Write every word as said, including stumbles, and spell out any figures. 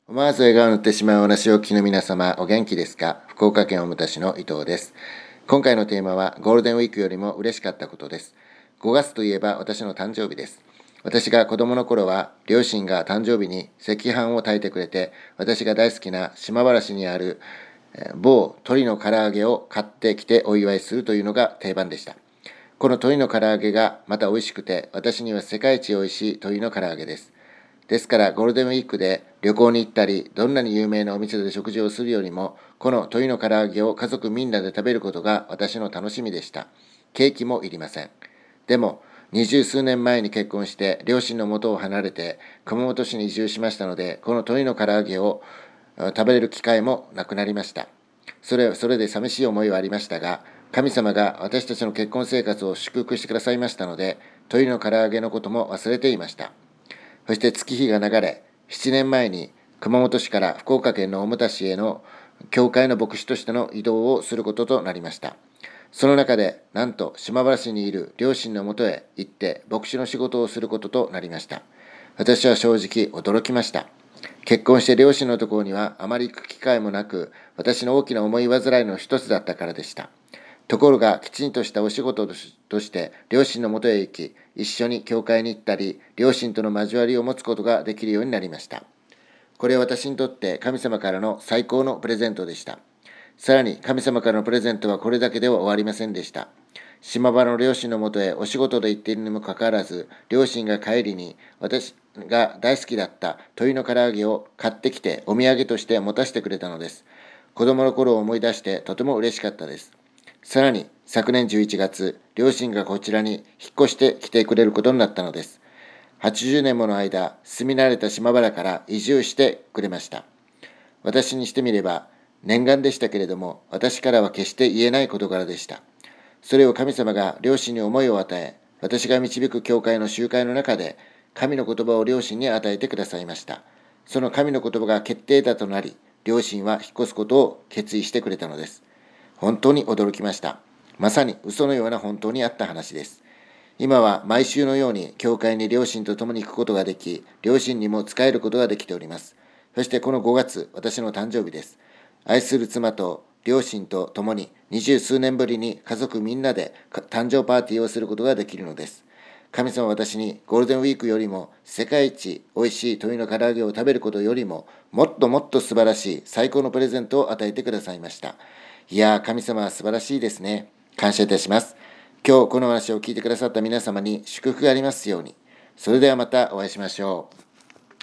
思わず笑顔になってしまうお話をお聞きの皆様、お元気ですか？福岡県大牟田市の伊藤です。今回のテーマはゴールデンウィークよりも嬉しかったことです。ごがつといえば私の誕生日です。私が子供の頃は両親が誕生日に赤飯を炊いてくれて、私が大好きな島原市にある某鶏の唐揚げを買ってきてお祝いするというのが定番でした。この鶏の唐揚げがまた美味しくて、私には世界一美味しい鶏の唐揚げです。ですからゴールデンウィークで旅行に行ったり、どんなに有名なお店で食事をするよりも、この鶏の唐揚げを家族みんなで食べることが私の楽しみでした。ケーキもいりません。でも、二十数年前に結婚して両親の元を離れて熊本市に移住しましたので、この鶏の唐揚げを食べれる機会もなくなりました。それ、それで寂しい思いはありましたが、神様が私たちの結婚生活を祝福してくださいましたので、鶏の唐揚げのことも忘れていました。そして月日が流れ、ななねんまえに熊本市から福岡県の大牟田市への教会の牧師としての移動をすることとなりました。その中で、なんと島原市にいる両親のもとへ行って牧師の仕事をすることとなりました。私は正直驚きました。結婚して両親のところにはあまり行く機会もなく、私の大きな思い煩いの一つだったからでした。ところが、きちんとしたお仕事として両親のもとへ行き、一緒に教会に行ったり、両親との交わりを持つことができるようになりました。これは私にとって神様からの最高のプレゼントでした。さらに神様からのプレゼントはこれだけでは終わりませんでした。島原の両親のもとへお仕事で行っているにもかかわらず、両親が帰りに私が大好きだった鶏の唐揚げを買ってきてお土産として持たせてくれたのです。子供の頃を思い出してとても嬉しかったです。さらに昨年じゅういちがつ、両親がこちらに引っ越してきてくれることになったのです。はちじゅうねんもの間、住み慣れた島原から移住してくれました。私にしてみれば、念願でしたけれども、私からは決して言えない事柄でした。それを神様が両親に思いを与え、私が導く教会の集会の中で、神の言葉を両親に与えてくださいました。その神の言葉が決定打となり、両親は引っ越すことを決意してくれたのです。本当に驚きました。まさに嘘のような本当にあった話です。今は毎週のように教会に両親と共に行くことができ、両親にも仕えることができております。そしてこのごがつ、私の誕生日です。愛する妻と両親と共に二十数年ぶりに家族みんなで誕生パーティーをすることができるのです。神様は私にゴールデンウィークよりも世界一おいしい鶏の唐揚げを食べることよりももっともっと素晴らしい最高のプレゼントを与えてくださいました。いやー、神様は素晴らしいですね。感謝いたします。今日この話を聞いてくださった皆様に祝福がありますように。それではまたお会いしましょう。